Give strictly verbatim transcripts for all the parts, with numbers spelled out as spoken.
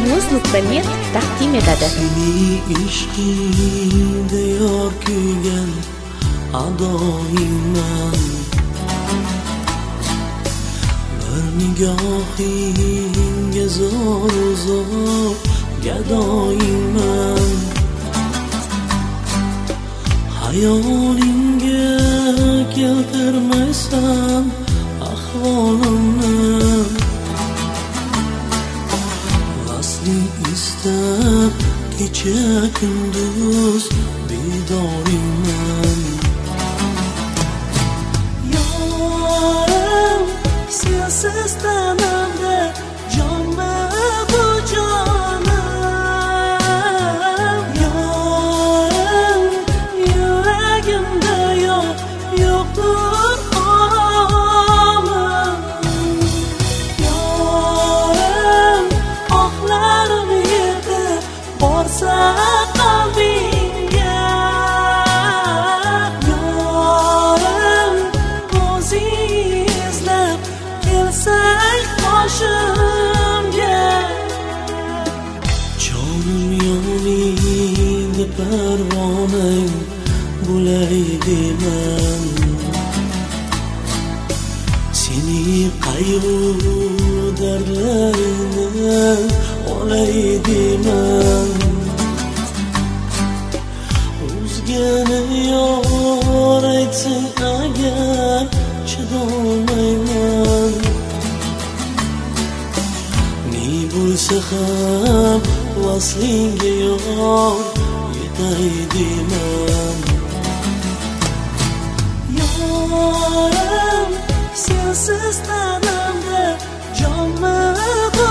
mirmuz nuqta net taqdim etadi. Seni ishqingda yor kuygan adoyingman, bir nigohingga zor zor gadoyingman. Hayolingga keltirmaysan ahvolimni, vasling istab kecha kunduz bedoringman. Yorim sensiz tanamda jonma bu jonim, yorim yuragimda yo'q yo'qdir omim. Yorim oqlarim yetib borsa qalbingga, yorim o'zing izlab kelsang qoshimga. Jonim yoningda parvonang bo'lay deyman, seni qayg'u dardlaringni olay deyman. O'zgani yor aytsang agar chidolmayman, ne bo'lsa ham vaslingga yor yetay deyman. Yorim sensiz tanamda jonma bu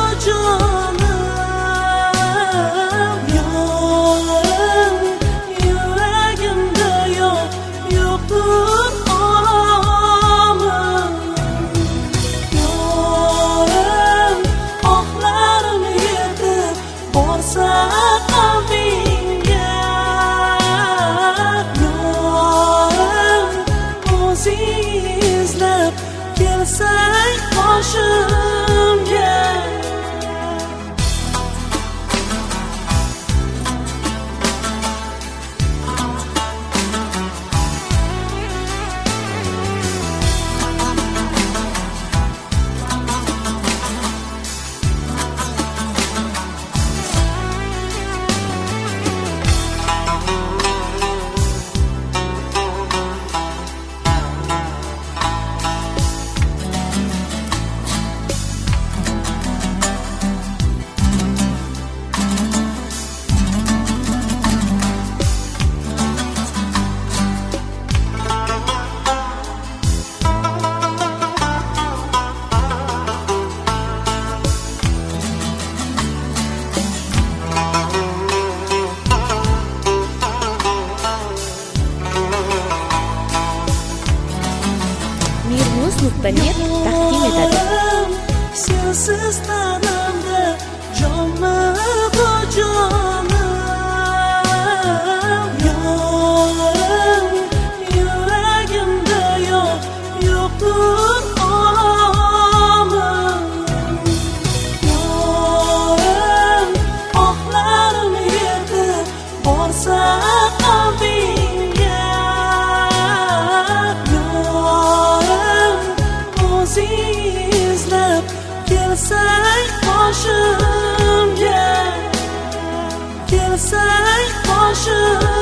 jonim, yorim yuragimda yo'q yo'qdir omim. Yorim oqlarim yetib borsa qalbingga, yorim o'zing izlab kelsang qoshimga. mirmuz nuqta net taqdim etadi. Sensiz tanamda jonma bu jonim, yorim yuragimda yo'q yo'qdir omim. Yorim oqlarim yetib borsa qalbingga, yorim o'zing izlab kelsang qoshimga, kelsang qoshimga.